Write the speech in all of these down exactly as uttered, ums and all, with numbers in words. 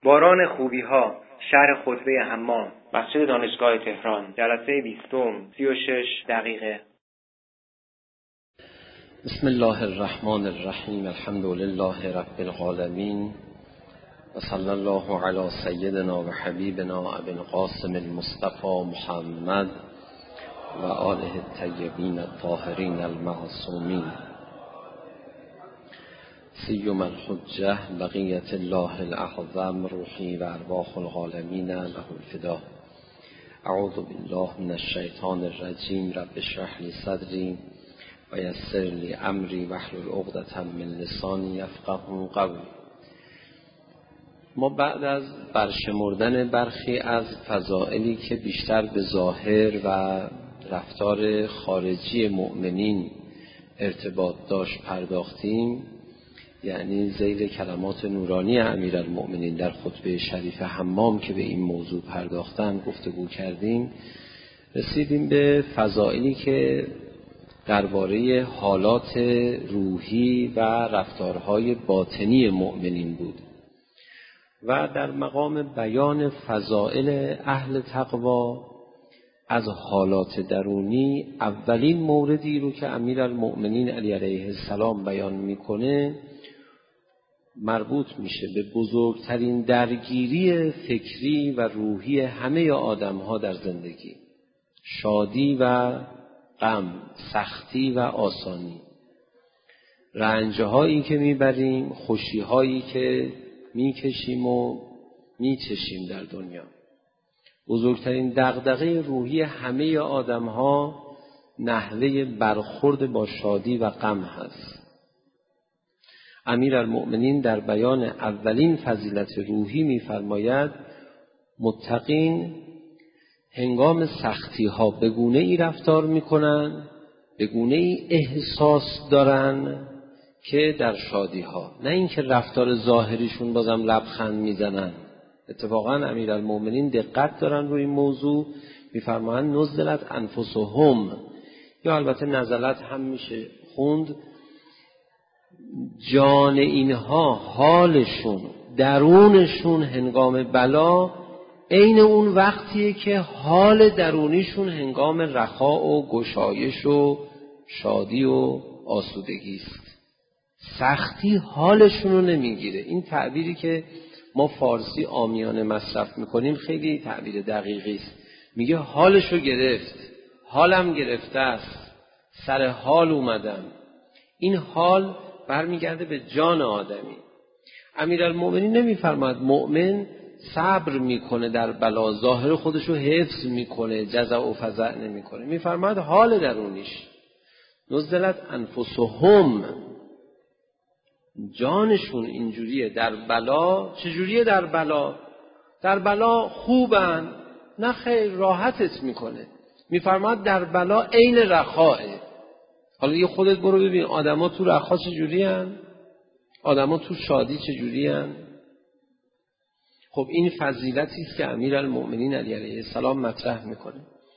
باران خوبی ها، شهر خطبه حمام، مسجد دانشگاه تهران، جلسه بیستم، سی و شش دقیقه. بسم الله الرحمن الرحیم. الحمد لله رب العالمین و صلی الله علی سیدنا و حبیبنا ابی القاسم المصطفى محمد و آله الطیبین الطاهرین المعصومین. سیما الحجة بقیة الله الاعظم روحی و ارواح العالمین له الفدا. اعوذ بالله من الشیطان الرجیم. رب اشرح لی صدری و یسر لی امری واحلل عقدة من لسانی یفقهوا قولی. ما بعد از برشمردن برخی از فضائلی که بیشتر به ظاهر و رفتار خارجی مؤمنین ارتباط داشت پرداختیم، یعنی ذیل کلمات نورانی امیرالمؤمنین در خطبه شریف حمام که به این موضوع پرداختن گفتگو کردیم، رسیدیم به فضائلی که درباره حالات روحی و رفتارهای باطنی مؤمنین بود و در مقام بیان فضائل اهل تقوا از حالات درونی اولین موردی رو که امیرالمؤمنین علی علیه السلام بیان میکنه مربوط میشه به بزرگترین درگیری فکری و روحی همه آدم‌ها در زندگی: شادی و غم، سختی و آسانی، رنج‌هایی که میبریم، خوشی‌هایی که میکشیم و میچشیم در دنیا. بزرگترین دغدغه روحی همه آدم‌ها نحوه برخورد با شادی و غم هست. امیرالمؤمنین در بیان اولین فضیلت روحی می‌فرماید متقین هنگام سختی ها به گونه ای رفتار میکنن، به گونه ای احساس دارن که در شادی ها، نه اینکه رفتار ظاهریشون بازم لبخند میزنن. اتفاقا امیرالمؤمنین دقت دارن روی این موضوع، میفرمایند نزلت انفسهم، یا البته نزلت هم میشه خوند، جان اینها، حالشون، درونشون هنگام بلا عین اون وقتیه که حال درونیشون هنگام رخاء و گشایش و شادی و آسودگی است. سختی حالشون رو نمیگیره. این تعبیری که ما فارسی عامیانه مصرف میکنیم خیلی تعبیر دقیقی است. میگه حالشو گرفت، حالم گرفته است، سر حال اومدم. این حال برمیگرده به جان آدمی. امیرالمؤمنین نمیفرماید مؤمن صبر میکنه در بلا، ظاهر خودشو حفظ میکنه، جزع و فزع نمیکنه. میفرماید حال درونیش نزلت انفسهم، جانشون اینجوریه در بلا. چجوریه در بلا؟ در بلا خوبن؟ نه خیر، راحتت میکنه. میفرماید در بلا عین رخاء. حالا یه خودت برو ببین آدما تو رخا چجوری هن؟ آدما تو شادی چجوری هن؟ خب این فضیلتی است که امیرالمؤمنین علی علیه السلام مطرح میکنه.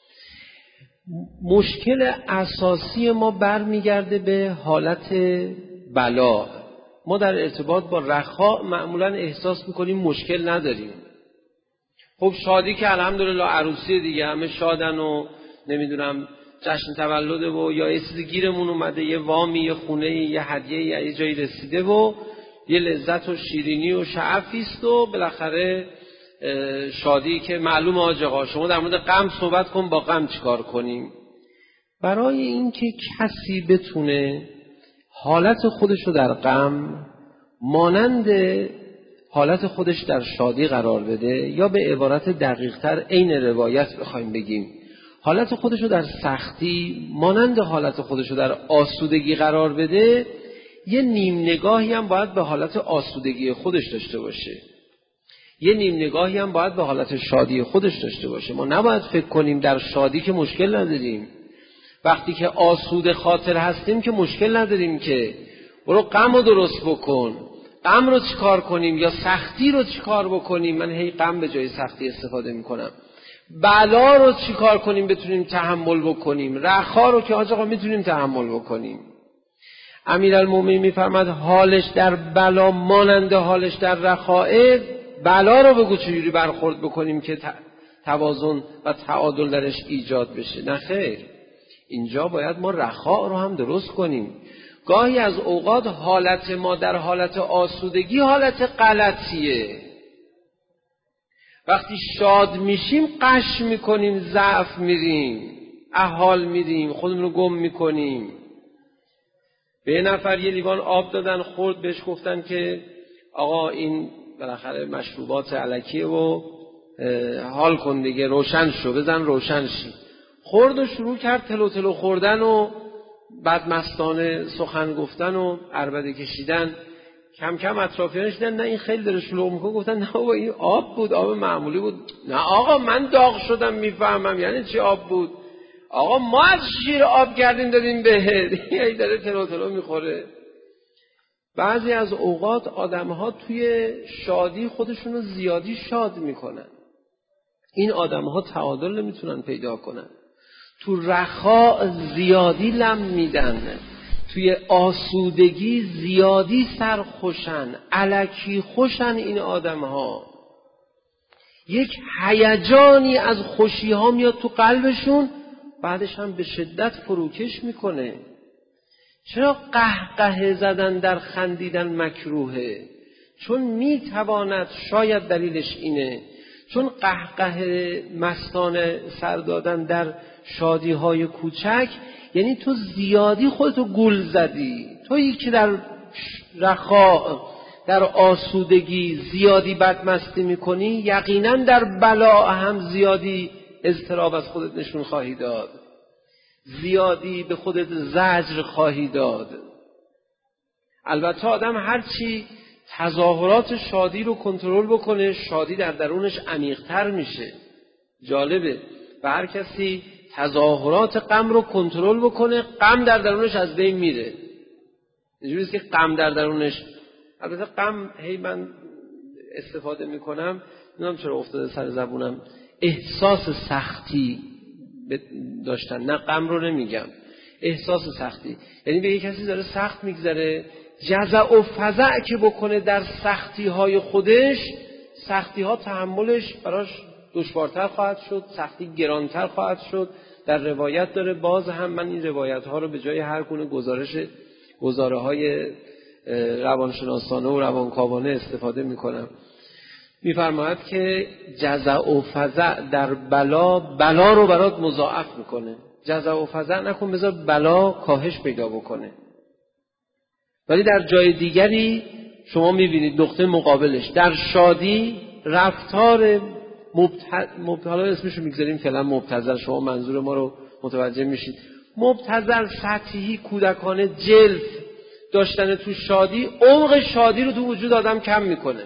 مشکل اساسی ما برمیگرده به حالت بلا. ما در ارتباط با رخا معمولا احساس میکنیم مشکل نداریم. خب شادی که الحمدلله عروسی دیگه، همه شادن و نمیدونم جشن تولد و یا یه چیزی گیرمون اومده، یه وامی، یه خونه، یه هدیه، یه جایی رسیده و یه لذت و شیرینی و شعفی است و بالاخره شادی که معلومه آقا شما در مورد غم صحبت کن، با غم چیکار کنیم؟ برای اینکه کسی بتونه حالت خودش رو در غم مانند حالت خودش در شادی قرار بده، یا به عبارت دقیق‌تر عین روایت بخوایم بگیم حالت خودش رو در سختی مانند حالت خودش رو در آسودگی قرار بده، یه نیم نگاهی هم باید به حالت آسودگی خودش داشته باشه، یه نیم نگاهی هم باید به حالت شادی خودش داشته باشه. ما نباید فکر کنیم در شادی که مشکل نداریم، وقتی که آسوده خاطر هستیم که مشکل نداریم، که برو غم رو درست بکن. غم رو چیکار کنیم یا سختی رو چیکار بکنیم؟ من هی غم به جای سختی استفاده میکنم. بلا رو چیکار کنیم بتونیم تحمل بکنیم؟ رخا رو که آقا میتونیم تحمل بکنیم. امیرالمؤمنین میفرماد حالش در بلا مانند حالش در رخاء، بلا رو بگو چجوری برخورد بکنیم که توازن و تعادل درش ایجاد بشه. نه خیر، اینجا باید ما رخاء رو هم درست کنیم. گاهی از اوقات حالت ما در حالت آسودگی حالت غلطیه. وقتی شاد میشیم قش میکنیم، ضعف میریم، احال میریم، خودمون رو گم میکنیم. به یه نفر یه لیوان آب دادن خورد، بهش گفتن که آقا این بالاخره مشروبات الکیه و حال کن دیگه، روشن شو، بزن روشن شی. خورد و شروع کرد تلو تلو خوردن و بدمستانه سخن گفتن و عربده کشیدن. کم کم اطرافیانش دیدن نه این خیلی داره شلوغ میکنه، گفتن نه بابا این آب بود، آب معمولی بود. نه آقا من داغ شدم میفهمم. یعنی چی آب بود؟ آقا ما از شیر آب کردیم دادیم بهت. یعنی داره تلو تلو میخوره. بعضی از اوقات آدم‌ها توی شادی خودشونو زیادی شاد میکنن. این آدم‌ها تعادل نمیتونن پیدا کنن. تو رخاء زیادی لم میدن، توی آسودگی زیادی سرخوشن، الکی خوشن. این آدم‌ها یک هیجانی از خوشی ها میاد تو قلبشون، بعدش هم به شدت فروکش میکنه. چرا قهقه زدن در خندیدن مکروهه؟ چون میتواند، شاید دلیلش اینه، چون قهقه مستانه سر دادن در شادی های کوچک یعنی تو زیادی خودتو گول زدی. تویی که در رخاء، در آسودگی زیادی بدمستی میکنی، یقینا در بلا هم زیادی اضطراب از خودت نشون خواهی داد، زیادی به خودت زجر خواهی داد. البته آدم هرچی تظاهرات شادی رو کنترل بکنه، شادی در درونش عمیق‌تر میشه. جالبه، و هر کسی تظاهرات غم رو کنترل بکنه، غم در درونش از بین میره. اینجوریه که غم در درونش، البته غم هی من استفاده میکنم، نمیدونم چرا افتاده سر زبونم، احساس سختی داشتن، نه غم رو نمیگم، احساس سختی. یعنی به یک کسی داره سخت میگذره، جزع و فزع که بکنه در سختی های خودش، سختی ها تحملش براش دشوارتر خواهد شد، سختی گرانتر خواهد شد. در روایت داره، باز هم من این روایت ها رو به جای هر گونه گزارش گزاره های روانشناسانه و روانکاوانه استفاده میکنم. میفرماید که جزع و فزع در بلا، بلا رو برات مضاعف میکنه. جزع و فزع نکن، بذار بلا کاهش پیدا بکنه. ولی در جای دیگری شما میبینید نقطه مقابلش، در شادی رفتار مبتذل، اسمشو میگذاریم فعلا مبتذل، شما منظور ما رو متوجه میشید. مبتذل، سطحی، کودکانه، جلف داشتن تو شادی، عمق شادی رو تو وجود آدم کم میکنه.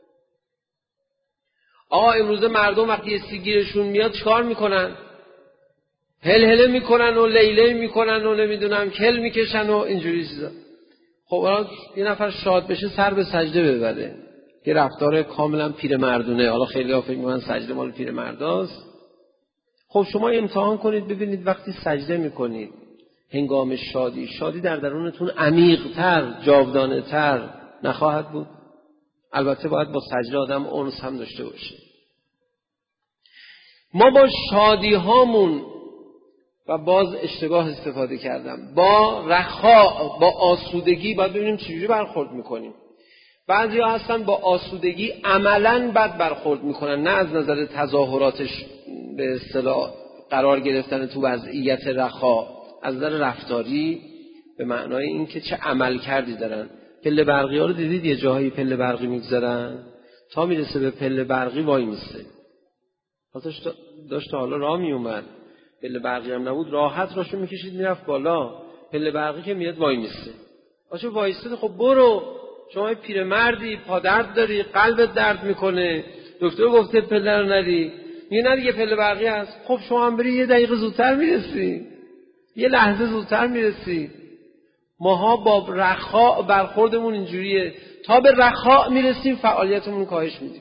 آقا امروزه مردم وقتی یه سیگیرشون میاد چکار میکنن؟ هل هله میکنن و لیله میکنن و نمیدونم کل میکشن و اینجوری چیزا. خب الان یه نفر شاد بشه سر به سجده ببره، یه رفتار کاملا پیرمردونه. حالا خیلی ها فکر میکنن سجده مال پیرمرداست. خب شما امتحان کنید ببینید وقتی سجده میکنید هنگام شادی، شادی در درونتون عمیق‌تر، جاودانه‌تر نخواهد بود؟ البته باید با سجده آدم انس هم داشته باشه. ما با شادی هامون، و باز اشتباه استفاده کردم، با رخاء، با آسودگی باید ببینیم چجوری برخورد میکنیم. بعضی ها هستن با آسودگی عملاً بد برخورد میکنن، نه از نظر تظاهراتش به اصطلاح قرار گرفتن تو وضعیت رخاء، از نظر رفتاری، به معنای این که چه عمل کردی دارن. پله برقی ها رو دیدید یه جاهایی پله برقی میگذارن، تا میرسه به پله برقی وای میسته. داشت داشت حالا راه میومد، پله برقی هم نبود، راحت راشو میکشید میرفت بالا. پله برقی که میاد وای میسته. آچه وایسته، خب برو، شما پیرمردی، پا درد داری، قلبت درد میکنه، دکتر گفته پله رو نری، میگه نه دیگه پله برقی هست. خب شما هم بری یه دقیقه زودتر میرسی، یه لحظه زودتر میرسی. ماها با رخاء برخوردمون اینجوریه، تا به رخاء میرسیم فعالیتمون کاهش میدیم،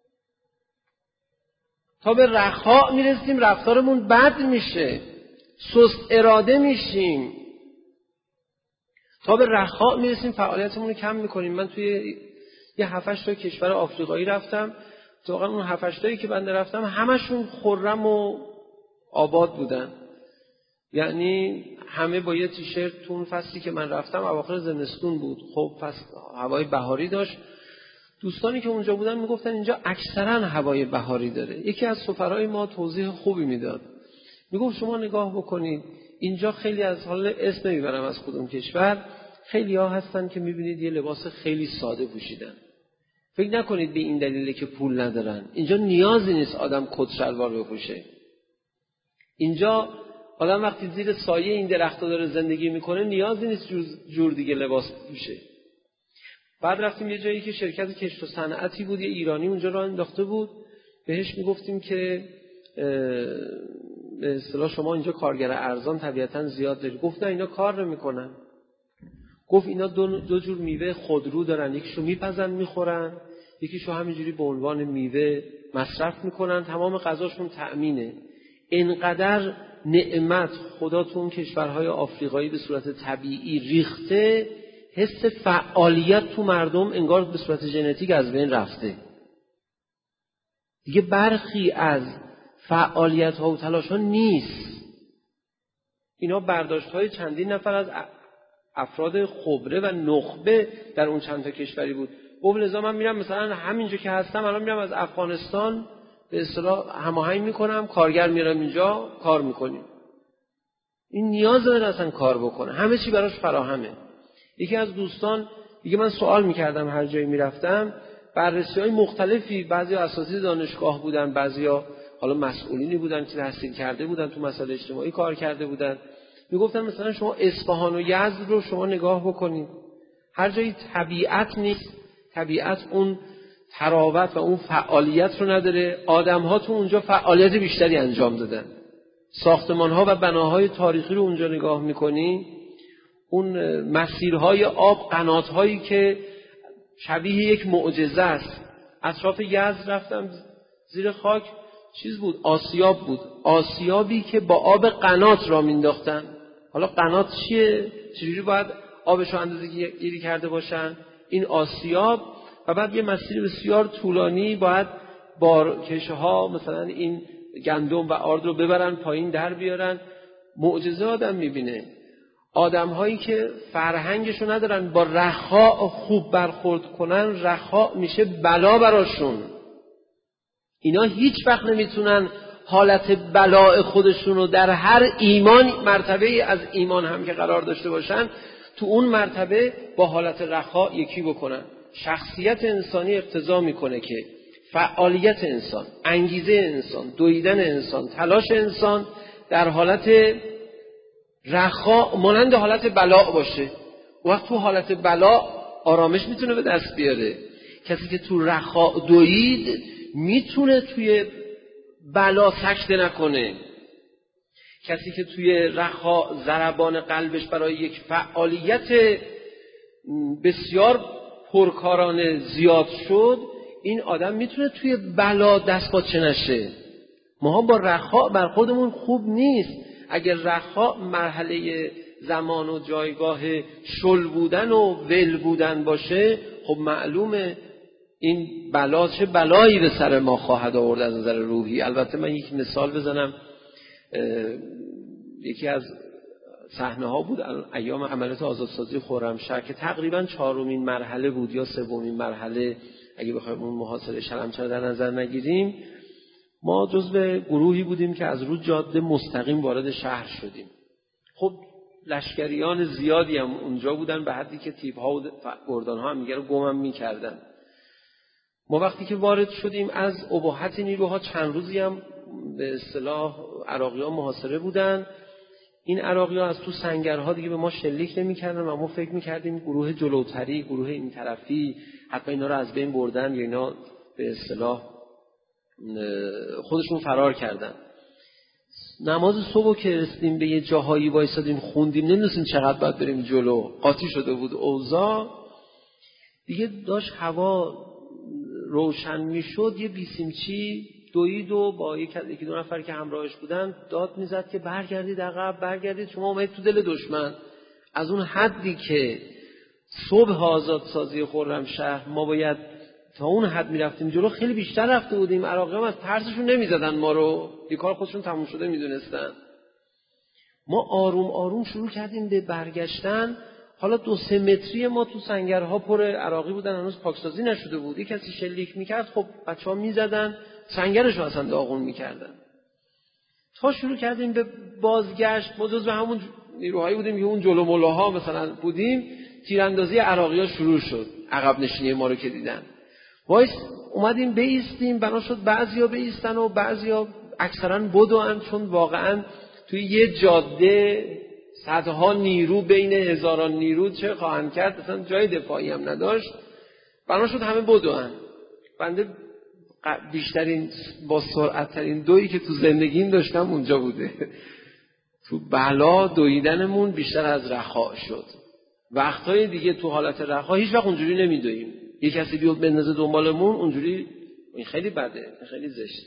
تا به رخاء میرسیم رفتارمون بد میشه، سست اراده میشیم، تا به رخاء میرسیم فعالیتمون رو کم میکنیم. من توی یه هفتش تا کشور آفریقایی رفتم، واقعا اون هفتش تایی که بنده رفتم همشون خرم و آباد بودن. یعنی همه با یه تیشرت. تو اون فصلی که من رفتم اواخر زمستون بود، خب فصل هوای بهاری داشت. دوستانی که اونجا بودن میگفتن اینجا اکثرا هوای بهاری داره. یکی از سفرای ما توضیح خوبی میداد، میگفت شما نگاه بکنید اینجا خیلی از حال اسم نمیبرم از کدوم کشور، خیلی ها هستن که میبینید یه لباس خیلی ساده پوشیدن. فکر نکنید به این دلیله که پول ندارن. اینجا نیازی نیست آدم کت شلوار بپوشه. اینجا آدم وقتی زیر سایه این درخت‌ها داره زندگی میکنه نیازی نیست جور دیگه لباس بپوشه. بعد رفتیم یه جایی که شرکت کشت و صنعتی بود، یه ایرانی اونجا راه انداخته بود، بهش میگفتیم که به اصطلاح شما اینجا کارگر ارزان طبیعتاً زیاد دارید. گفت نه اینا کار نمی‌کنن. گفت اینا دو, دو جور میوه خودرو دارن، یکیشو میپزن میخورن، یکیشو همینجوری به عنوان میوه مصرف میکنن، تمام غذاشون تأمینه. اینقدر نعمت خدا تو اون کشورهای آفریقایی به صورت طبیعی ریخته، حس فعالیت تو مردم انگار به صورت ژنتیک از بین رفته. دیگه برخی از فعالیت ها و تلاش ها نیست. اینا برداشت های چندین نفر از افراد خبره و نخبه در اون چند تا کشوری بود. گفت لذا من میرم مثلا همینجا که هستم الان میرم از افغانستان به اصطلاح هماهنگ میکنم، کارگر میرم اینجا کار میکنیم. این نیاز داره اصلا کار بکنه، همه چی براش فراهمه. یکی از دوستان دیگه من سوال میکردم هر جایی میرفتم، بررسی های مختلفی، بعضی اساتید دانشگاه بودن، بعضی ها حالا مسئولینی بودن که تحصیل کرده بودن تو مسائل اجتماعی کار کرده بودن، میگفتن مثلا شما اصفهان و یزد رو شما نگاه بکنید، هر جایی طبیعت نیست، طبیعت اون تراوت و اون فعالیت رو نداره. آدم ها تو اونجا فعالیت بیشتری انجام دادن. ساختمان ها و بناهای تاریخی رو اونجا نگاه میکنی، اون مسیرهای آب، قنات‌هایی که شبیه یک معجزه است. اطراف یزد رفتم، زیر خاک چیز بود، آسیاب بود، آسیابی که با آب قنات را مینداختن. حالا قنات چیه؟ چجوری باید آبشو اندازه گیری کرده باشن؟ این آسیاب. و بعد یه مسیر بسیار طولانی باید بارکشه ها مثلا این گندم و آرد رو ببرن پایین در بیارن. معجزه آدم میبینه. آدم هایی که فرهنگشو ندارن با رخاء خوب برخورد کنن، رخاء میشه بلا براشون. اینا هیچ وقت نمیتونن حالت بلاء خودشون رو در هر ایمان مرتبه از ایمان هم که قرار داشته باشن تو اون مرتبه با حالت رخاء یکی بکنن. شخصیت انسانی اقتضا میکنه که فعالیت انسان، انگیزه انسان، دویدن انسان، تلاش انسان در حالت رخاء مانند حالت بلاء باشه. وقت تو حالت بلاء آرامش میتونه به دست بیاره. کسی که تو رخاء دوید میتونه توی بلا سکته نکنه. کسی که توی رخاء ضربان قلبش برای یک فعالیت بسیار پرکارانه زیاد شد، این آدم میتونه توی بلا دست باچه نشه. ما با رخاء بر خودمون خوب نیست. اگر رخاء مرحله زمان و جایگاه شل بودن و ول بودن باشه، خب معلومه این بلا چه بلایی به سر ما خواهد آورد از نظر روحی. البته من یک مثال بزنم، یکی از صحنه ها بود ایام عملیات آزادسازی خرمشهر که تقریبا چهارمین مرحله بود یا سومین مرحله اگه بخوایم اون محاصره شلمچه در نظر نگیریم. ما جزو گروهی بودیم که از رو جاده مستقیم وارد شهر شدیم. خب لشکریان زیادی هم اونجا بودن به حدی که تیپ ها و گردان ها هم دیگه رو گمم می‌کردن. ما وقتی که وارد شدیم از اباحت نیروها چند روزی هم به اصطلاح عراقیان محاصره بودن. این عراقیان از تو سنگرها دیگه به ما شلیک نمی‌کردن و ما فکر می‌کردیم گروه جلوتری، گروه این طرفی حتما اینا رو از بین بردن یا اینا به اصطلاح خودشون فرار کردن. نماز صبح که رسیدیم به یه جاهایی وایسادیم خوندیم، نمی‌دونستیم چقدر باید بریم جلو، قاطی شده بود اوضاع دیگه. داشت هوا روشن میشد، یه بیسیمچی دوید و با یکی دو نفر که همراهش بودن داد میزد که برگردید عقب، برگردید، شما اومدید تو دل دشمن. از اون حدی که صبح آزادسازی خرمشهر ما باید تا اون حد میرفتیم جلو، خیلی بیشتر رفته بودیم. عراقی هم از ترسشون نمیزدن ما رو، یه کار خودشون تموم شده میدونستن. ما آروم آروم شروع کردیم به برگشتن. حالا دو سه متری ما تو سنگرها پر عراقی بودن، هنوز پاکسازی نشده بود. یک کسی شلیک میکرد، خب بچه‌ها میزدن سنگرش رو اصلا داغون میکردن. تا شروع کردیم به بازگشت، ما جزو همون نیروهایی بودیم که اون جلو ملاها مثلا بودیم. تیراندازی عراقی‌ها شروع شد، عقب نشینی ما رو که دیدن. وایس اومدیم بیستیم، بنا شد بعضیا بیستن و بعضیا اکثرا بدوئن، چون واقعا توی یه جاده صدها نیرو بین هزاران نیرو چه خواهند کرد، اصلا جای دفاعی هم نداشت. بنا شد همه بدوئن. بنده بیشترین با سرعت ترین دویی که تو زندگیم داشتم اونجا بوده. تو بلا دویدنمون بیشتر از رخاء شد. وقتای دیگه تو حالت رخاء هیچ وقت اونجوری نمیدویم. یه کسی بیاد بندازه دنبالمون اونجوری، این خیلی بده، خیلی زشته.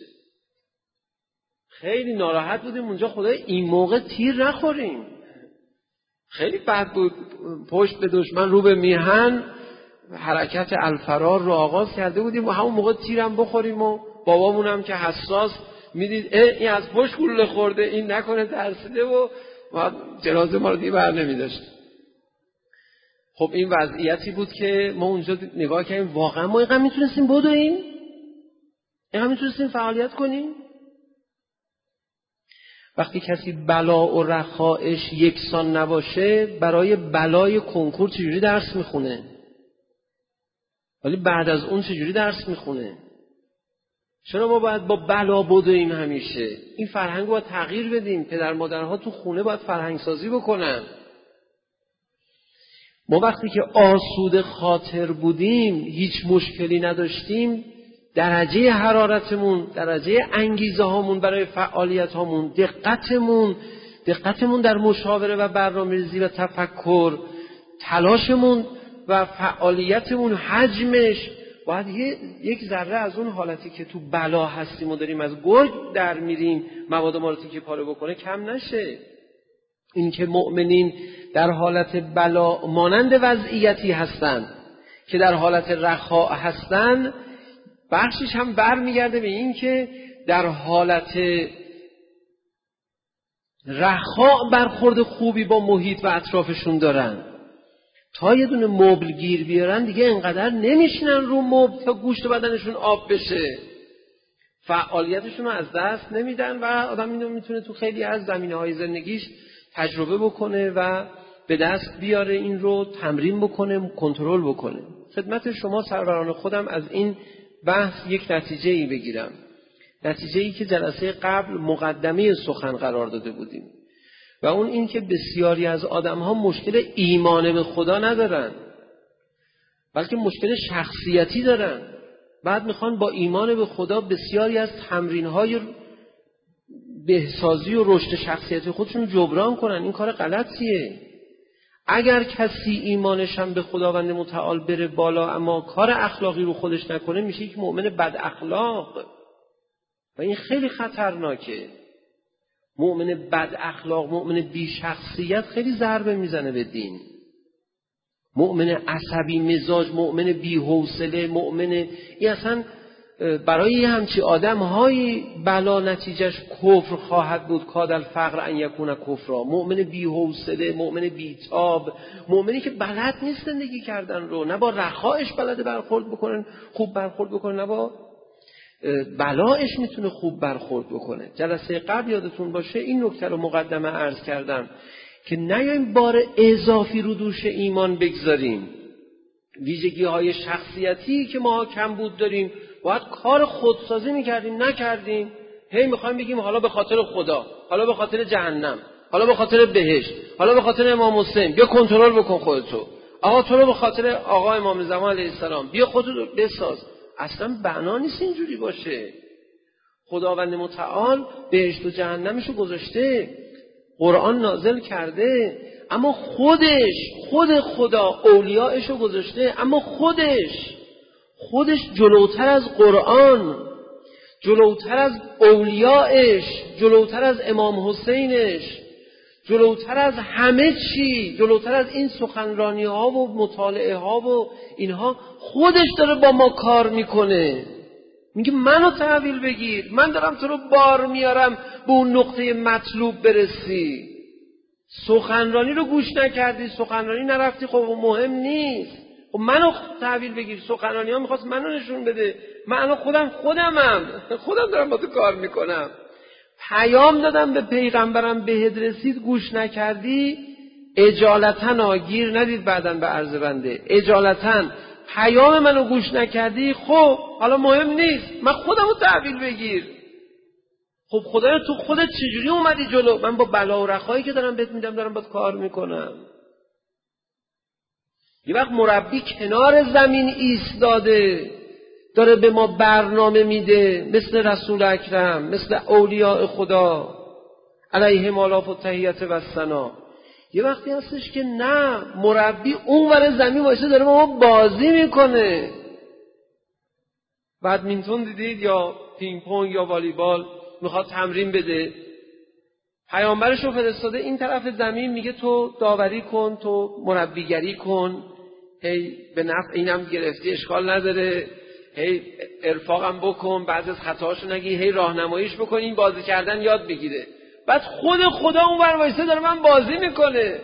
خیلی ناراحت بودیم اونجا، خدای این موقع تیر نخوریم. خیلی بد بود. پشت به دشمن رو به میهن حرکت الفرار رو آغاز کرده بودیم و همون موقع تیرم بخوریم و بابامونم که حساس میدید این از پشت گلوله خورده، این نکنه ترسیده و جنازه ما رو دیگه بر نمیداشت. خب این وضعیتی بود که ما اونجا نگاه کردیم واقعا ما اینقدر میتونستیم بدویم؟ اینقدر میتونستیم فعالیت کنیم؟ وقتی کسی بلا و رخائش یکسان نباشه، برای بلای کنکور چجوری درس میخونه؟ ولی بعد از اون چجوری درس میخونه؟ چرا ما باید با بلا بدویم همیشه؟ این فرهنگ باید تغییر بدیم. پدر مادرها تو خونه باید فرهنگ سازی بکنن. ما وقتی که آسوده خاطر بودیم، هیچ مشکلی نداشتیم، درجه حرارتمون، درجه انگیزه هامون برای فعالیت هامون، دقتمون دقتمون در مشاوره و برنامه‌ریزی و تفکر، تلاشمون و فعالیتمون، حجمش باید یک ذره از اون حالتی که تو بلا هستیم و داریم از گرگ در میریم مواد ما رو تیکه پاره بکنه کم نشه. این که مؤمنین در حالت بلا مانند وضعیتی هستند که در حالت رخاء هستند، بخشش هم برمیگرده به این که در حالت رخاء برخورد خوبی با محیط و اطرافشون دارن. تا یه دونه مبل گیر بیارن دیگه انقدر نمیشینن رو مبل تا گوشت بدنشون آب بشه. فعالیتشون رو از دست نمیدن و آدم اینو میتونه تو خیلی از زمینه‌های زندگیش تجربه بکنه و به دست بیاره، این رو تمرین بکنه، کنترل بکنه. خدمت شما سروران خودم از این بحث یک نتیجه ای بگیرم. نتیجه ای که جلسه قبل مقدمه سخن قرار داده بودیم و اون این که بسیاری از آدم ها مشکل ایمان به خدا ندارن، بلکه مشکل شخصیتی دارن. بعد میخوان با ایمان به خدا بسیاری از تمرین های بهسازی و رشد شخصیتی خودشون جبران کنن. این کار غلطیه. اگر کسی ایمانش هم به خداوند متعال بره بالا اما کار اخلاقی رو خودش نکنه، میشه یک مؤمن بد اخلاق و این خیلی خطرناکه. مؤمن بد اخلاق، مؤمن بی شخصیت خیلی ضربه میزنه به دین. مؤمن عصبی مزاج، مؤمن بی حوصله، مؤمن این اصلا برای همچی آدم های بلا نتیجهش کفر خواهد بود. کاد الفقر ان یکون کفرا. مؤمن بی حوصله، مؤمن بی تاب، مؤمنی که بلد نیست زندگی کردن رو، نه با رخائش بلده برخورد بکنن خوب برخورد بکنه، نه با بلایش میتونه خوب برخورد بکنه. جلسه قبل یادتون باشه این نکته رو مقدمه عرض کردم که نیایم بار اضافی رو دوش ایمان بگذاریم. ویژگی های شخصیتی که ما کم بود داریم، باید کار خودسازی میکردیم، نکردیم. هی میخوایم بگیم حالا به خاطر خدا، حالا به خاطر جهنم، حالا به خاطر بهشت، حالا به خاطر امام حسین. بیا کنترل بکن خودتو. آقا تو رو به خاطر آقا امام زمان علیه السلام بیا خودتو بساز. اصلا بنا نیست اینجوری باشه. خداوند متعال بهشت و جهنمشو گذاشته، قرآن نازل کرده، اما خودش خود خدا اولیاءشو گذاشته، اما خودش خودش جلوتر از قرآن، جلوتر از اولیاءش، جلوتر از امام حسینش، جلوتر از همه چی، جلوتر از این سخنرانی ها و مطالعه ها و اینها خودش داره با ما کار میکنه. میگه منو تحویل بگیر، من دارم تو رو بار میارم به اون نقطه مطلوب برسی. سخنرانی رو گوش نکردی، سخنرانی نرفتی، خب مهم نیست. خب منو تحویل بگیر. سخنرانی ها میخواست منو نشون بده، من الان خودم خودمم خودم دارم با تو کار میکنم. پیام دادم به پیغمبرم بهت رسید، گوش نکردی، اجالتا گیر ندید بعداً به عرض بنده، اجالتا پیام منو گوش نکردی، خب حالا مهم نیست، من خودمو تحویل بگیر. خب خدایا تو خودت چجوری اومدی جلو؟ من با بلا و رخایی که دارم بهت میدم دارم باید کار میکنم. یه وقت مربی کنار زمین ایستاده داره به ما برنامه میده، مثل رسول اکرم، مثل اولیاء خدا علیهم آلاف التحیت و الثنا. یه وقتی هستش که نه، مربی اون ور زمین واسه داره با ما بازی میکنه. بدمینتون دیدید یا پینگ پونگ یا والیبال، میخواد تمرین بده، پیامبرش رو فرستاده این طرف زمین، میگه تو داوری کن، تو مربیگری کن، هی به نفع اینم گرفتی اشکال نداره، هی ارفاقم بکن، بعضی از خطاهاشو نگی، هی راهنماییش بکن، این بازی کردن یاد بگیره. بعد خود خدا اون ور وایسه داره من بازی میکنه.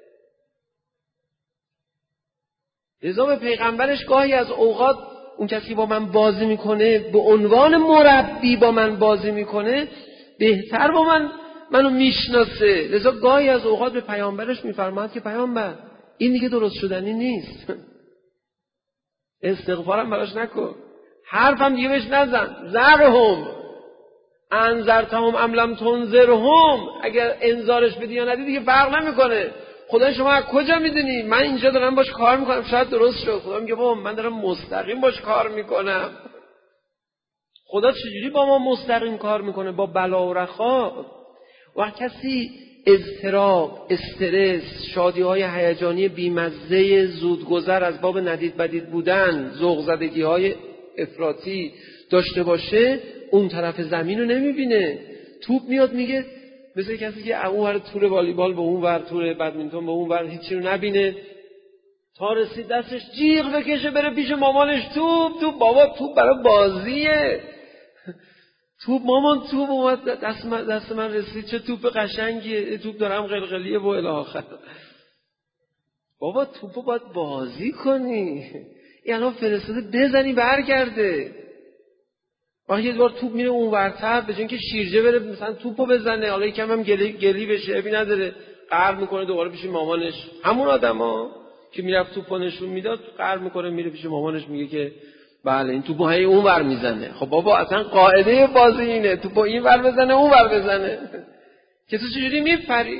لذا به پیغمبرش گاهی از اوقات اون کسی که با من بازی میکنه به عنوان مربی با من بازی میکنه، بهتر با من منو میشناسه. لذا گاهی از اوقات به پیامبرش میفرماد که پیامبر این دیگه درست شدنی نیست، استغفارم براش نکن، حرفم دیگه بهش نزن، زرهم انذرتهم ام لم تنذرهم، اگر انذارش بدی یا ندی دیگه فرق نمیکنه. خدا شما از کجا میدونی؟ من اینجا دارم باش کار میکنم، شاید درست شد. خدا میگه بابا من دارم مستقیم باش کار میکنم. خدا چجوری با ما مستقیم کار میکنه؟ با بلا و رخا. و کسی اضطراب، استرس، شادی های هیجانی بیمزه زودگذر از باب ندید بدید بودن، ذوق زدگی های افراطی داشته باشه، اون طرف زمین رو نمیبینه. توپ میاد میگه، مثل کسی که اون ور تور والیبال به اون ور، تور بدمینتون به اون ور، هیچی رو نبینه، تا رسید دستش جیغ بکشه بره پیش مامانش، توپ توپ بابا توپ برای بازیه، توپ مامان توپ اومد دست من, دست من رسید، چه توپ قشنگیه، توپ دارم قلقلیه و الی آخر. بابا توپو باید بازی کنی، این الان فرستاده بزنی برگرده. وقتی یه بار توپ میره اون ورتر، به جای اینکه شیرجه بره مثلا توپو بزنه، حالا یکم هم گلی گلی بشه، ابی نداره، قهر میکنه دوباره پیش مامانش. همون آدما که میرفت توپو نشون میداد قهر میکنه، میره پیش مامانش میگه که بله این توپو هی اون ور میزنه. خب بابا اصلا قاعده بازی اینه توپو این ور بزنه اون ور بزنه، که تو چجوری میپری؟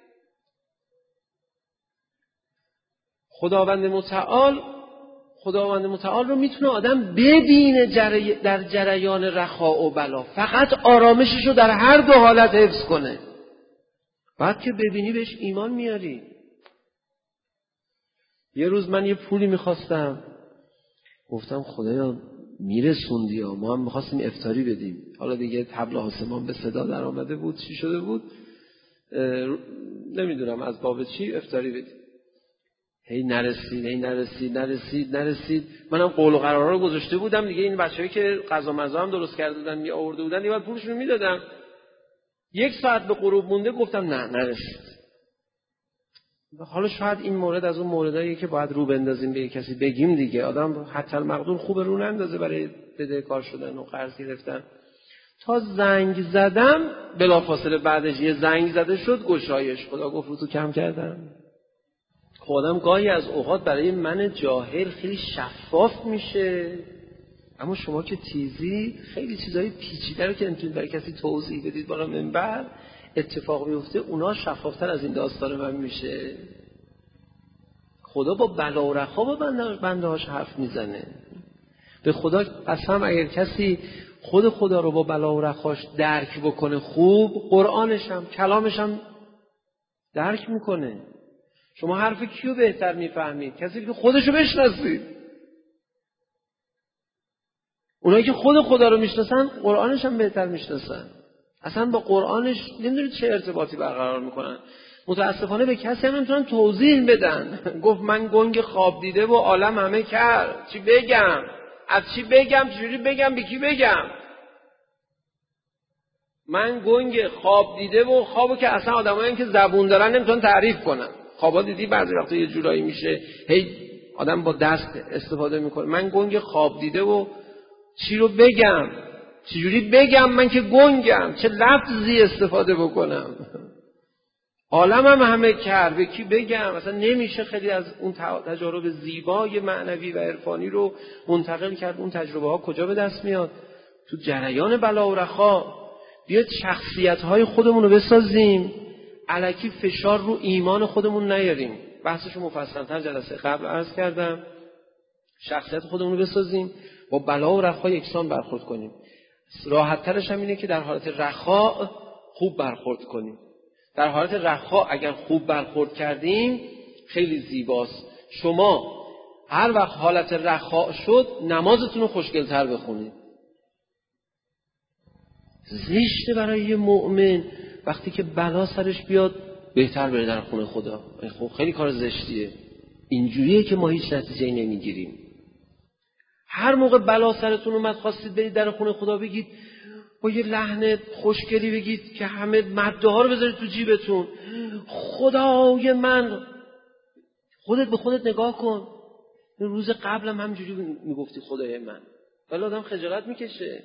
خداوند متعال خداوند متعال رو میتونه آدم ببینه جری... در جریان رخاء و بلا، فقط آرامشش رو در هر دو حالت حفظ کنه. بعد که ببینی بهش ایمان میاری. یه روز من یه پولی میخواستم، گفتم خدایا میرسوندی ها، ما هم میخواستیم افطاری بدیم، حالا دیگه طبل آسمان به صدا در آمده بود، چی شده بود نمیدونم، از باب چی افطاری بدیم، هی نرسید هی نرسید نرسید نرسید منم قول و قرارا رو گذاشته بودم دیگه، این بچه‌ای که غذا مزه هم درست کرده بودن می آورده بودن دیگه پولشون رو میدادم. یک ساعت به غروب مونده گفتم نه نرسید. حالا شاید این مورد از اون مورداییه که باید رو بندازیم به کسی بگیم دیگه، آدم حتی المقدور خوبه رو نندازه برای بدهکار شدن و قرض گرفتن. تا زنگ زدم بلافاصله بعدش یه زنگ زده شد گشایش، خدا گفت رو تو کم کردم. خودم گاهی از اوقات برای من جاهل خیلی شفاف میشه، اما شما که تیزی خیلی چیزای پیچیده رو که نمیتونید برای کسی توضیح بدید بالا منبر اتفاق میفته، اونا شفافتر از این داستان من میشه. خدا با بلا و رخا با بنده هاش حرف میزنه. به خدا قسم اگر کسی خود خدا رو با بلا و رخاش درک بکنه خوب، قرآنش هم کلامش هم درک میکنه. شما حرف کیو بهتر میفهمید؟ کسی که خودشو بشناسید. اونایی که خود خدا رو میشناسن قرآنش هم بهتر میشناسن. اصلا با قرآنش نمیدونید چه ارتباطی برقرار میکنن. متاسفانه به کسی هم نمیتونن توضیح بدن. گفت من گنگ خواب دیده و عالم همه کرد، چی بگم؟ از چی بگم؟ چجوری بگم؟ به کی بگم؟ من گنگ خواب دیده و خوابو که اصلا آدمایی که زبون دارن نمیتونن تعریف کنن. خوابا دیدی بعضی وقتا یه جورایی میشه هی آدم با دست استفاده میکنه. من گنگ خواب دیده و چی رو بگم؟ چجوری بگم من که گنگم؟ چه لفظی استفاده بکنم؟ عالمم همه کرد، به کی بگم؟ اصلا نمیشه خیلی از اون تجارب زیبای معنوی و عرفانی رو منتقل کرد. اون تجربه ها کجا به دست میاد؟ تو جریان بلا و رخا. بیاید شخصیت های خودمون رو بسازیم، الکی فشار رو ایمان خودمون نیاریم. بحثشو مفصل‌تر جلسه قبل عرض کردم. شخصیت خودمون رو بسازیم، با بلا و رخا یکسان برخورد کنیم. راحت ترش هم اینه که در حالت رخا خوب برخورد کنیم. در حالت رخا اگر خوب برخورد کردیم خیلی زیباست. شما هر وقت حالت رخا شد نمازتون رو خوشگل‌تر بخونید. زشته برای یه مؤمن وقتی که بلا سرش بیاد بهتر بره در خونه خدا. خب خیلی کار زشتیه. اینجوریه که ما هیچ نتیجه‌ای نمیگیریم. هر موقع بلا سرتون اومد خواستید برید در خونه خدا بگید با یه لحن خوشگلی بگید که همه مدده ها رو بذارید تو جیبتون. خدای من، خودت به خودت نگاه کن. روز قبلم همینجوری میگفتی خدای من. ولی آدم خجالت میکشه.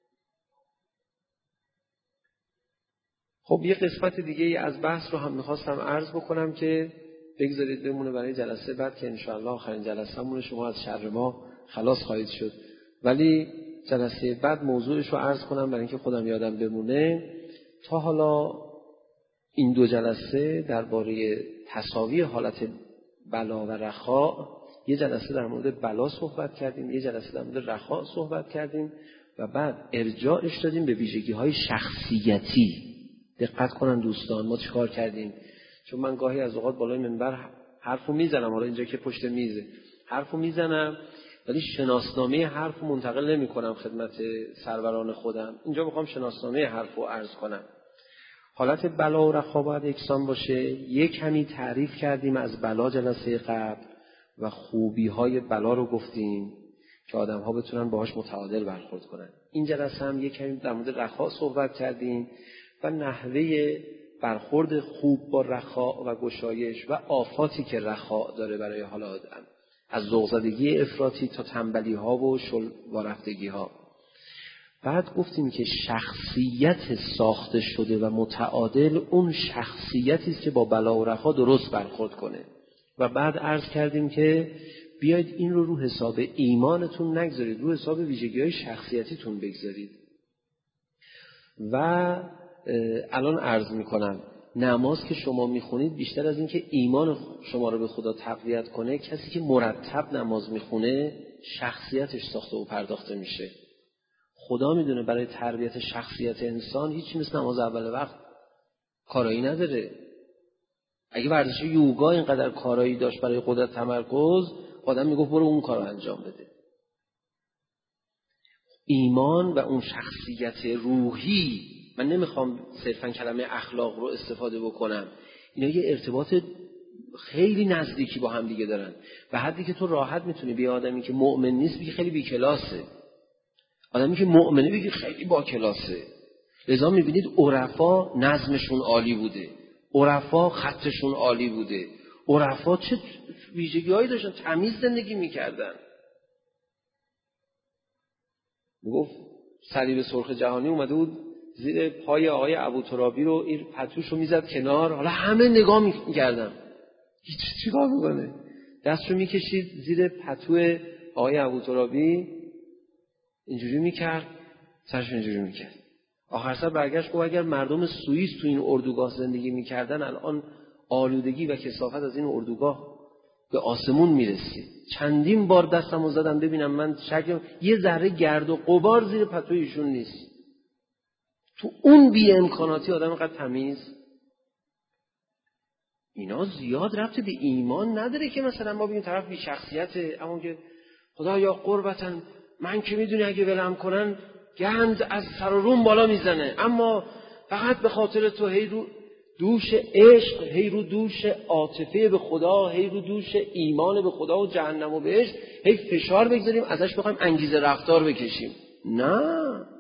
خب یه قسمت دیگه ای از بحث رو هم میخواستم عرض بکنم که بگذارید بمونه برای جلسه بعد که انشاءالله آخرین جلسه‌مون شما از شر ما خلاص خواهید شد. ولی جلسه بعد موضوعش رو عرض کنم برای اینکه خودم یادم بمونه. تا حالا این دو جلسه درباره تساوی حالت بلا و رخا، یه جلسه در مورد بلا صحبت کردیم، یه جلسه در مورد رخا صحبت کردیم و بعد ارجاعش دادیم به ویژگی‌های شخصیتی. دقت کنن دوستان ما چیکار کردیم، چون من گاهی از اوقات بالای منبر حرفو میزنم، حالا اینجا که پشت میزه حرفو میزنم ولی شناسنامه حرفو منتقل نمی کنم خدمت سروران خودم. اینجا میخوام شناسنامه حرفو عرض کنم. حالت بلا و رخا باید یکسان باشه. یک کمی تعریف کردیم از بلا جلسه قبل و خوبی های بلا رو گفتیم که آدم ها بتونن باهاش متعادل برخورد کنن. این جلسه هم یک کمی در مورد رخا صحبت کردیم و نحوه برخورد خوب با رخا و گشایش و آفاتی که رخا داره برای حال آدم، از ذوق‌زدگی افراطی تا تنبلی ها و شل وارفتگی ها. بعد گفتیم که شخصیت ساخته شده و متعادل اون شخصیتی است که با بلا و رخا درست برخورد کنه. و بعد عرض کردیم که بیاید این رو رو حساب ایمانتون نگذارید، رو حساب ویژگی‌های شخصیتیتون بگذارید. و الان عرض میکنم نماز که شما میخونید بیشتر از این که ایمان شما رو به خدا تقویت کنه، کسی که مرتب نماز میخونه شخصیتش ساخته و پرداخته میشه. خدا میدونه برای تربیت شخصیت انسان هیچی مثل نماز اول وقت کارایی نداره. اگه ورزش یوگا اینقدر کارایی داشت برای قدرت تمرکز، آدم میگفت برو اون کارو انجام بده. ایمان و اون شخصیت روحی، من نمیخوام صرفا کلمه اخلاق رو استفاده بکنم، اینا یه ارتباط خیلی نزدیکی با هم دیگه دارن. به حدی که تو راحت میتونی به آدمی که مؤمن نیست بگی خیلی بی کلاسه، آدمی که مؤمنه بگی خیلی با کلاسه. لذا میبینید عرفا نظمشون عالی بوده، عرفا خطشون عالی بوده، عرفا چه ویژگی‌هایی داشتن، تمیز زندگی میکردن. میگفت صلیب سرخ جهانی اومده بود زیر پای آقای ابوترابی رو این پتوشو میزد کنار، حالا همه نگاه میکردن هیچ چیکار میکنه، دستشو میکشید زیر پتو آقای ابوترابی اینجوری میکرد، سرشو اینجوری میکرد. آخر سر برگشت گفت اگر مردم سوئیس تو این اردوگاه زندگی میکردن الان آلودگی و کثافت از این اردوگاه به آسمون میرسید. چندین بار دستمو زدم ببینم من شکل یه ذره گرد و غبار زیر پتوی ایشون نیست. تو اون بی امکاناتی آدم اینقدر تمیز. اینا زیاد ربطی به ایمان نداره که مثلا ما بگیم طرف بی شخصیته، اما که خدا یا قربتن من که میدونی اگه ولم کنن گند از سر و روم بالا میزنه، اما فقط به خاطر تو هی رو دوش عشق، هی رو دوش عاطفه به خدا، هی رو دوش ایمان به خدا و جهنم و بهشت هی فشار بگذاریم، ازش بخوایم انگیزه رفتار بکشیم. نه،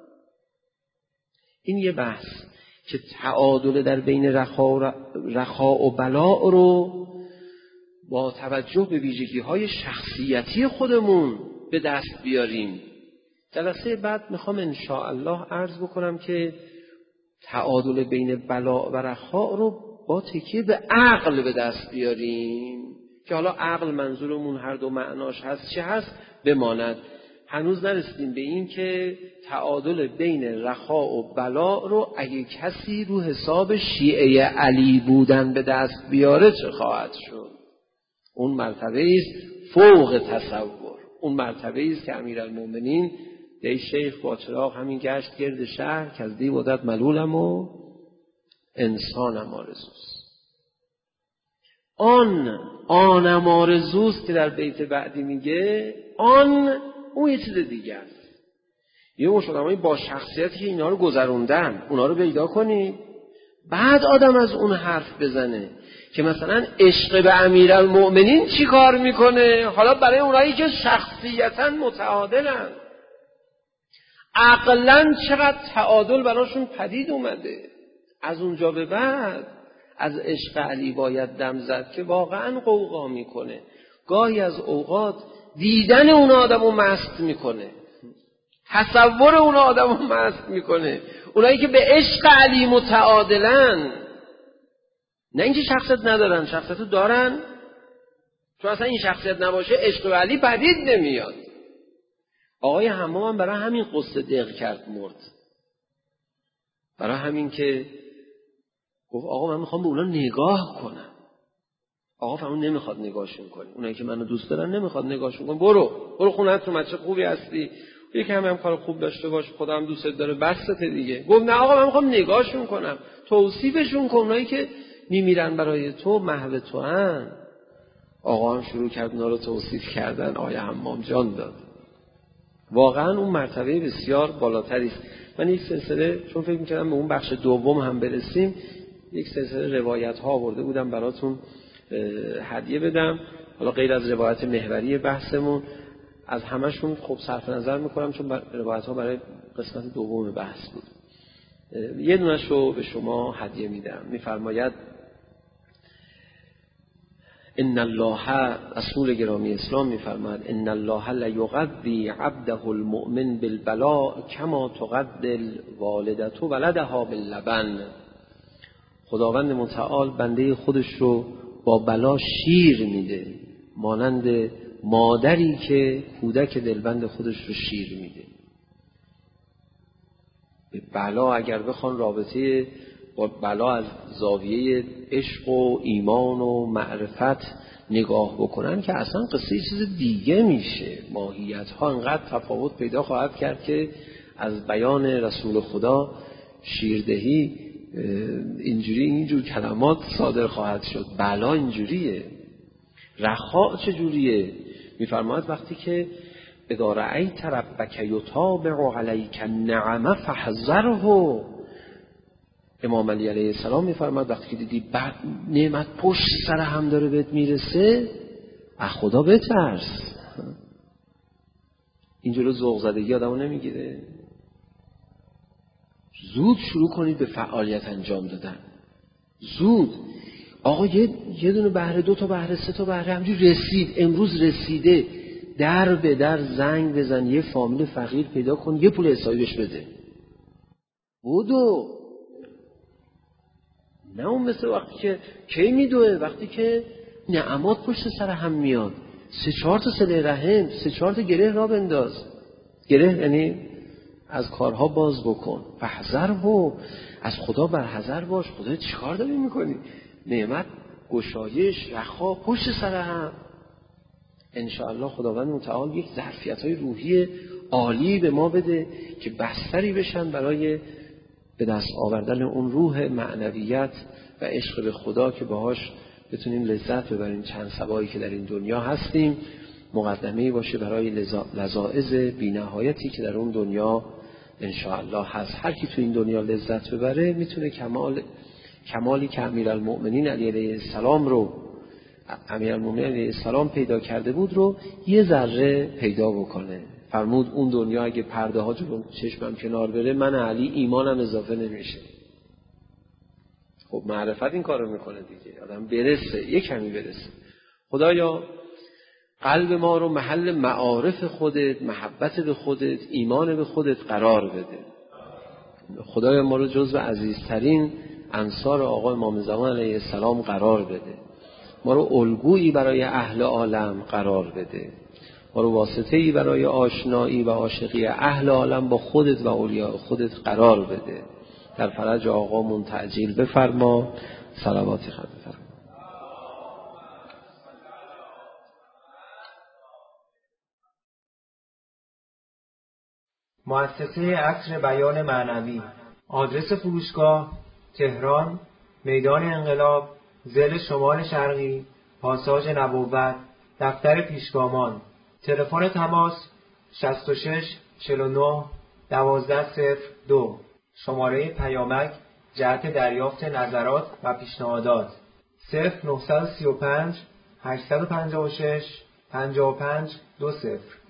این یه بحث که تعادل در بین رخا, رخا و بلاء رو با توجه به ویژگی‌های شخصیتی خودمون به دست بیاریم. جلسه بعد میخوام انشاءالله عرض بکنم که تعادل بین بلاء و رخا رو با تکیه به عقل به دست بیاریم که حالا عقل منظورمون هر دو معناش هست چه هست بماند. هنوز نرسیدیم به این که تعادل بین رخا و بلاء رو اگه کسی رو حساب شیعه علی بودن به دست بیاره چه خواهد شد. اون مرتبه است فوق تصور، اون مرتبه است که امیرالمومنین دی شیخ با چراغ همین گشت گرد شهر که از دی مدت ملولم و انسانم آرزوست. آن آنم آرزوست که در بیت بعدی میگه آن اون یه چیز دیگه است. یه مشاهده‌ای با شخصیتی که اینا رو گذروندن اونا رو پیدا کنی، بعد آدم از اون حرف بزنه که مثلا عشق به امیرالمؤمنین چی کار میکنه. حالا برای اونایی که شخصیتا متعادلن، عقلاً چقدر تعادل براشون پدید اومده. از اونجا به بعد از عشق علی باید دم زد که واقعاً قوقا میکنه. گاهی از اوقات دیدن اون آدمو مست میکنه، تصور اون آدمو مست میکنه. اونایی که به عشق علی متعادلن، نه اینکه شخصیت ندارن، شخصیتو دارن، چون اصلا این شخصیت نباشه عشق به علی پدید نمیاد. آقای حمام هم برای همین قصه دق کرد مرد، برای همین که گفت آقا من میخوام به اونا نگاه کنم. آقا فرمون نمیخواد نگاهشون کنی، اونایی که منو دوست دارن نمیخواد نگاهشون کنی، برو برو خونت رو، بچه خوبی هستی، یکی هم هم کار خوب داشته باش، خدا هم دوست داره، بسته دیگه. گفت نه آقا من میخوام نگاهشون کنم، توصیفشون کن، اونایی که میمیرن برای تو محو تو هن. آقا هم شروع کرد اونا رو توصیف کردن، آقای حمام جان داد. واقعا اون مرتبه بسیار بالاتری است. من یک سلسله، چون فکر می‌کردم به اون بخش دوم هم برسیم، یک سلسله روایت ها آورده بودم براتون هدیه بدم. حالا غیر از روایت محوری بحثمون، از همشون خب صرف نظر میکنم چون روایت ها برای قسمت دوم بحث بود. یه دونش رو به شما هدیه میدم. میفرماید ان الله، رسول گرامی اسلام میفرماید ان الله لا یغذی عبده المؤمن بالبلاء کما تغذی الوالدة ولدها باللبن. خداوند متعال بنده خودش رو با بلا شیر میده، مانند مادری که کودک دلبند خودش رو شیر میده. به بلا اگر بخوان رابطه با بلا از زاویه عشق و ایمان و معرفت نگاه بکنن که اصلا قصه چیز دیگه میشه. ماهیت ها انقدر تفاوت پیدا خواهد کرد که از بیان رسول خدا شیردهی اینجوری اینجور کلمات صادر خواهد شد. بلا اینجوریه. رخاء چجوریه؟ میفرماید وقتی که اذا رأیت ربک یتابع علیک النعم فاحذره. امام علی علیه السلام میفرماید وقتی که دیدی بعد نعمت پشت سر هم داره بهت میرسه، از خدا بترس. اینجوری ذوق زدگی آدمو نمیگیره. زود شروع کنید به فعالیت انجام دادن. زود. آقا یه یه دونه بهره، دو تا بهره، سه تا بهره همجوری رسید، امروز رسیده، در به در زنگ بزن، یه فامیل فقیر پیدا کن، یه پول حسابی بهش بده. بودو. نه اون مثل وقتی که کی میدوه، وقتی که نعمات پشت سر هم میاد، سه چهار تا صله رحم، سه چهار تا گره را بنداز. گره یعنی از کارها باز بکن. فحذر و از خدا برحذر باش. خدا چیکار داری میکنی؟ نعمت، گشایش، رخا پشت سر هم. انشاءالله خداوند متعال یک ظرفیت‌های روحی عالی به ما بده که بستری بشن برای به دست آوردن اون روح معنویت و عشق به خدا که باهاش بتونیم لذت ببریم چند سبایی که در این دنیا هستیم. مقدمه‌ای باشه برای لذائذ بی‌نهایتی که در اون دنیا انشاءالله هست. هر کی تو این دنیا لذت ببره میتونه کمال کمالی که امیرالمؤمنین علیه السلام رو امیرالمؤمنین علیه السلام پیدا کرده بود رو یه ذره پیدا بکنه. فرمود اون دنیا اگه پرده ها جلو چشمم کنار بره، من علی ایمانم اضافه نمیشه. خب معرفت این کارو میکنه دیگه، آدم برسه، یه کمی برسه. خدایا قلب ما رو محل معارف خودت، محبت به خودت، ایمان به خودت قرار بده. خدایا ما رو جزو عزیزترین انصار آقا امام زمان علیه السلام قرار بده. ما رو الگویی برای اهل عالم قرار بده. ما رو واسطه‌ای برای آشنایی و عاشقی اهل عالم با خودت و اولیاء خودت قرار بده. در فرج آقامون تعجیل بفرما. صلوات خود بفرما. مؤسسه عصر بیان معنوی. آدرس فروشگاه: تهران، میدان انقلاب، ضلع شمال شرقی، پاساژ نبوت، دفتر پیشگامان. تلفن تماس: شصت و شش چهل و نه دوازده صفر دو. شماره پیامک جهت دریافت نظرات و پیشنهادات: صفر نه سه پنج هشت پنج شش پنج پنج دو صفر.